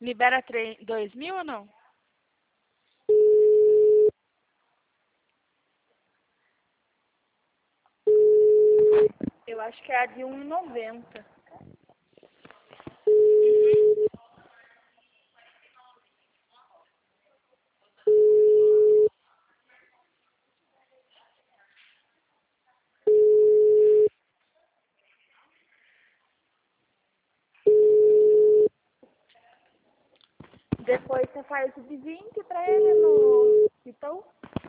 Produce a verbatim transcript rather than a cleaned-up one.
Libera dois mil ou não? Eu acho que é a de um e noventa. Uhum. Depois você faz o de vinte pra ele no Itaú.